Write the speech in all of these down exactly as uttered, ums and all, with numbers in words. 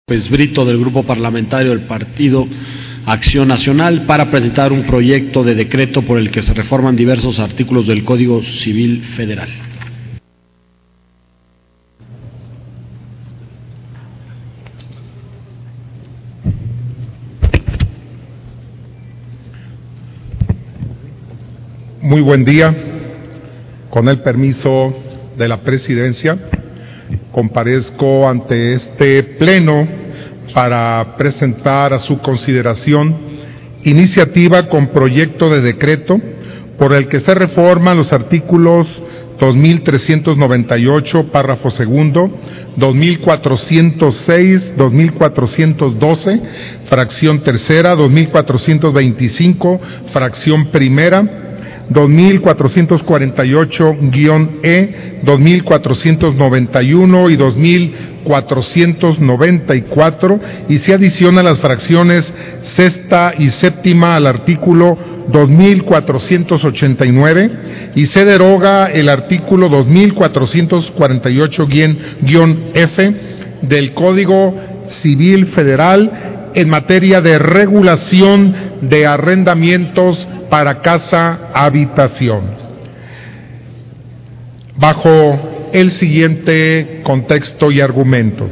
López Brito, del Grupo Parlamentario del Partido Acción Nacional, para presentar un proyecto de decreto por el que se reforman diversos artículos del Código Civil Federal. Muy buen día. Con el permiso de la Presidencia, comparezco ante este pleno para presentar a su consideración iniciativa con proyecto de decreto por el que se reforman los artículos dos mil trescientos noventa y ocho, párrafo segundo, dos mil cuatrocientos seis, dos mil cuatrocientos doce, fracción tercera, dos mil cuatrocientos veinticinco, fracción primera, dos mil cuatrocientos cuarenta y ocho E, dos mil cuatrocientos noventa y uno y dos mil cuatrocientos noventa y cuatro, y se adiciona las fracciones sexta y séptima al artículo dos mil cuatrocientos ochenta y nueve y se deroga el artículo dos mil cuatrocientos cuarenta y ocho F del Código Civil Federal en materia de regulación de arrendamientos para casa habitación. Bajo el siguiente contexto y argumentos: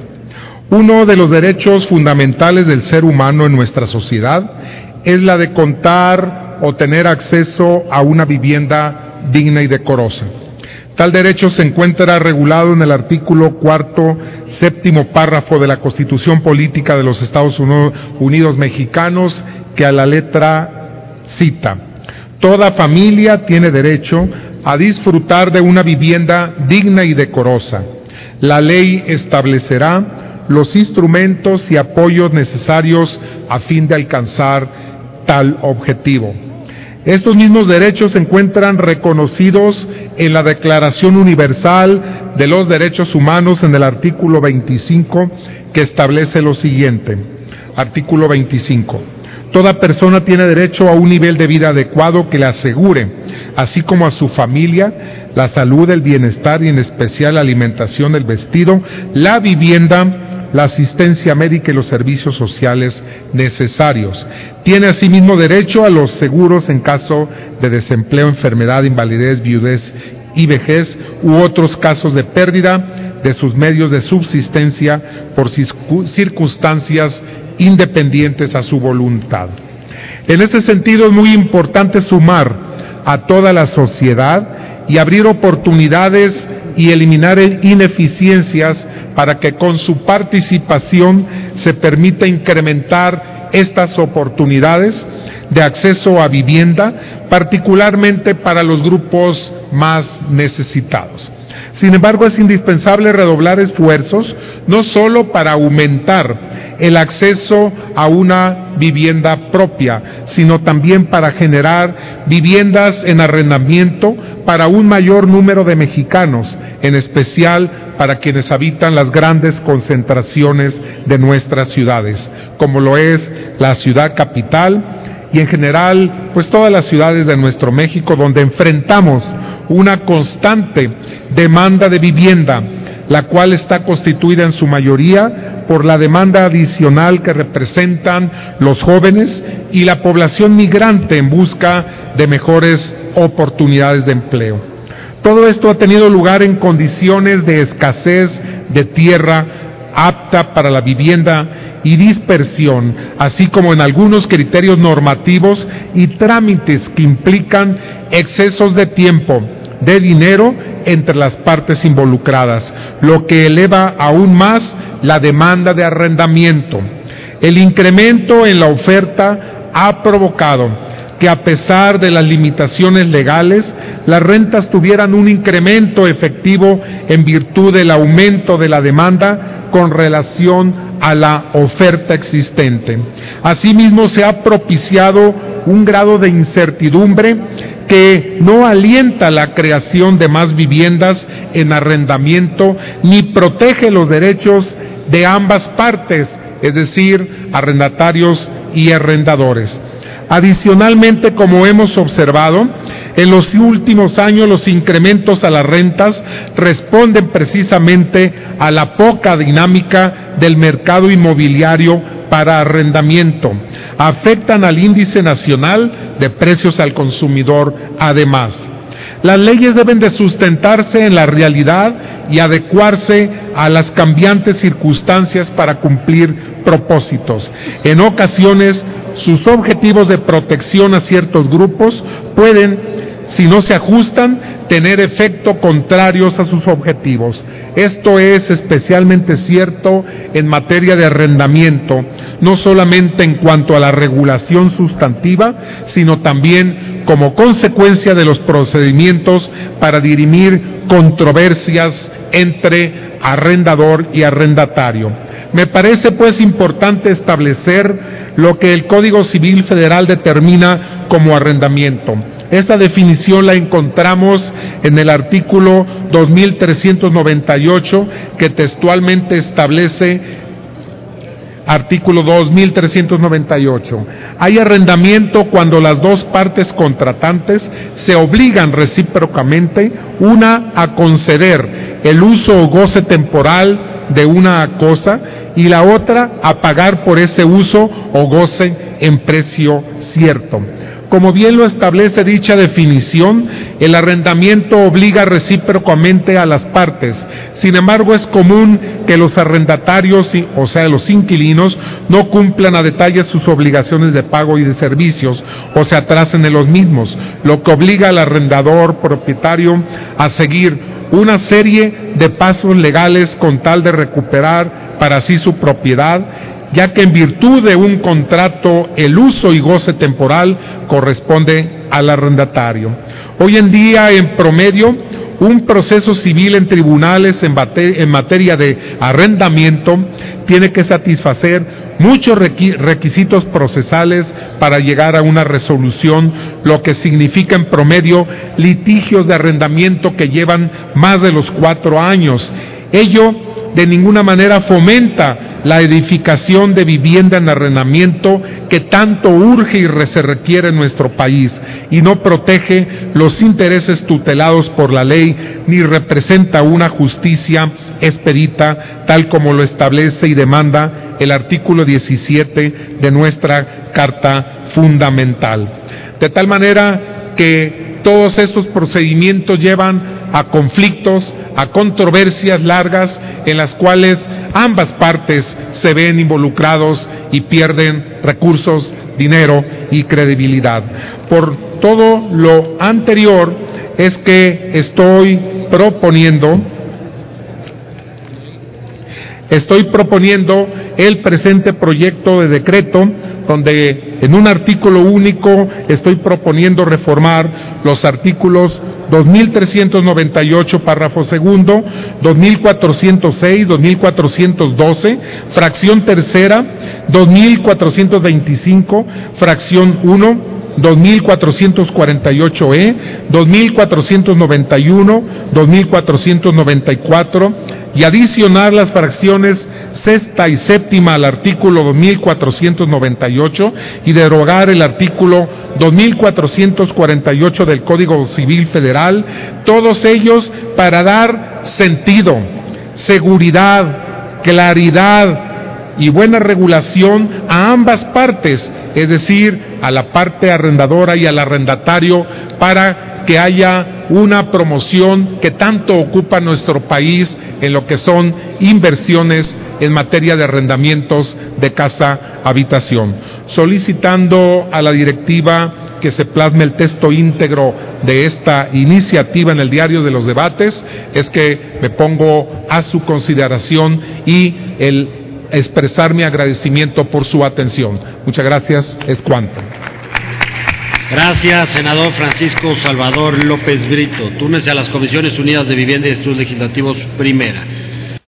uno de los derechos fundamentales del ser humano en nuestra sociedad es la de contar o tener acceso a una vivienda digna y decorosa. Tal derecho se encuentra regulado en el artículo cuarto, séptimo párrafo de la Constitución Política de los Estados Unidos Mexicanos, que a la letra cita: toda familia tiene derecho a disfrutar de una vivienda digna y decorosa. La ley establecerá los instrumentos y apoyos necesarios a fin de alcanzar tal objetivo. Estos mismos derechos se encuentran reconocidos en la Declaración Universal de los Derechos Humanos en el artículo veinticinco, que establece lo siguiente. Artículo veinticinco. Toda persona tiene derecho a un nivel de vida adecuado que le asegure, así como a su familia, la salud, el bienestar y en especial la alimentación, el vestido, la vivienda, la asistencia médica y los servicios sociales necesarios. Tiene asimismo derecho a los seguros en caso de desempleo, enfermedad, invalidez, viudez y vejez u otros casos de pérdida de sus medios de subsistencia por circunstancias independientes a su voluntad. En este sentido es muy importante sumar a toda la sociedad y abrir oportunidades y eliminar ineficiencias para que con su participación se permita incrementar estas oportunidades de acceso a vivienda, particularmente para los grupos más necesitados. Sin embargo, es indispensable redoblar esfuerzos no solo para aumentar el acceso a una vivienda propia, sino también para generar viviendas en arrendamiento para un mayor número de mexicanos, en especial para quienes habitan las grandes concentraciones de nuestras ciudades, como lo es la ciudad capital y en general, pues todas las ciudades de nuestro México, donde enfrentamos una constante demanda de vivienda, la cual está constituida en su mayoría por la demanda adicional que representan los jóvenes y la población migrante en busca de mejores oportunidades de empleo. Todo esto ha tenido lugar en condiciones de escasez de tierra apta para la vivienda y dispersión, así como en algunos criterios normativos y trámites que implican excesos de tiempo, de dinero entre las partes involucradas, lo que eleva aún más la demanda de arrendamiento. El incremento en la oferta ha provocado que, a pesar de las limitaciones legales, las rentas tuvieran un incremento efectivo en virtud del aumento de la demanda con relación a la oferta existente. Asimismo, se ha propiciado un grado de incertidumbre que no alienta la creación de más viviendas en arrendamiento ni protege los derechos de ambas partes, es decir, arrendatarios y arrendadores. Adicionalmente, como hemos observado, En los últimos años, los incrementos a las rentas responden precisamente a la poca dinámica del mercado inmobiliario para arrendamiento. Afectan al índice nacional de precios al consumidor, además. Las leyes deben de sustentarse en la realidad y adecuarse a las cambiantes circunstancias para cumplir propósitos. En ocasiones, sus objetivos de protección a ciertos grupos pueden, si no se ajustan, tener efectos contrarios a sus objetivos. Esto es especialmente cierto en materia de arrendamiento, no solamente en cuanto a la regulación sustantiva, sino también como consecuencia de los procedimientos para dirimir controversias entre arrendador y arrendatario. Me parece pues importante establecer lo que el Código Civil Federal determina como arrendamiento. Esta definición la encontramos en el artículo dos mil trescientos noventa y ocho, que textualmente establece, artículo dos mil trescientos noventa y ocho, hay arrendamiento cuando las dos partes contratantes se obligan recíprocamente, una a conceder el uso o goce temporal de una cosa y la otra a pagar por ese uso o goce en precio cierto. Como bien lo establece dicha definición, el arrendamiento obliga recíprocamente a las partes. Sin embargo, es común que los arrendatarios, o sea, los inquilinos, no cumplan a detalle sus obligaciones de pago y de servicios o se atrasen en los mismos, lo que obliga al arrendador propietario a seguir una serie de pasos legales con tal de recuperar para sí su propiedad, ya que en virtud de un contrato el uso y goce temporal corresponde al arrendatario. Hoy en día, en promedio, un proceso civil en tribunales en materia, en materia de arrendamiento tiene que satisfacer muchos requisitos procesales para llegar a una resolución, lo que significa en promedio litigios de arrendamiento que llevan más de los cuatro años. Ello de ninguna manera fomenta la edificación de vivienda en arrendamiento que tanto urge y se requiere en nuestro país, y no protege los intereses tutelados por la ley, ni representa una justicia expedita, tal como lo establece y demanda el artículo diecisiete de nuestra Carta Fundamental. De tal manera que todos estos procedimientos llevan a conflictos, a controversias largas en las cuales ambas partes se ven involucrados y pierden recursos, dinero y credibilidad. Por todo lo anterior es que estoy proponiendo estoy proponiendo el presente proyecto de decreto, donde en un artículo único estoy proponiendo reformar los artículos dos mil trescientos noventa y ocho, párrafo segundo, dos mil cuatrocientos seis, dos mil cuatrocientos doce, fracción tercera, dos mil cuatrocientos veinticinco, fracción uno, dos mil cuatrocientos cuarenta y ocho E, dos mil cuatrocientos noventa y uno, dos mil cuatrocientos noventa y cuatro, y adicionar las fracciones sexta y séptima al artículo dos mil cuatrocientos noventa y ocho y derogar el artículo dos mil cuatrocientos cuarenta y ocho del Código Civil Federal, todos ellos para dar sentido, seguridad, claridad y buena regulación a ambas partes, es decir, a la parte arrendadora y al arrendatario, para que haya una promoción que tanto ocupa nuestro país en lo que son inversiones en materia de arrendamientos de casa-habitación. Solicitando a la directiva que se plasme el texto íntegro de esta iniciativa en el diario de los debates, es que me pongo a su consideración y el expresar mi agradecimiento por su atención. Muchas gracias, es cuanto. Gracias, senador Francisco Salvador López Brito. Túnese a las Comisiones Unidas de Vivienda y Estudios Legislativos, primera.